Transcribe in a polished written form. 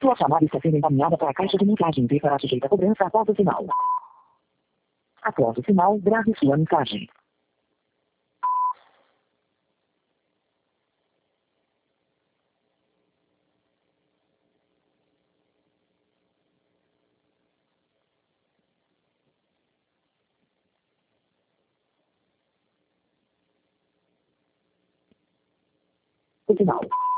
Sua chamada está sendo encaminhada para a caixa de mensagens e será sujeita a cobrança após o sinal. Após o sinal, grave sua mensagem. O sinal.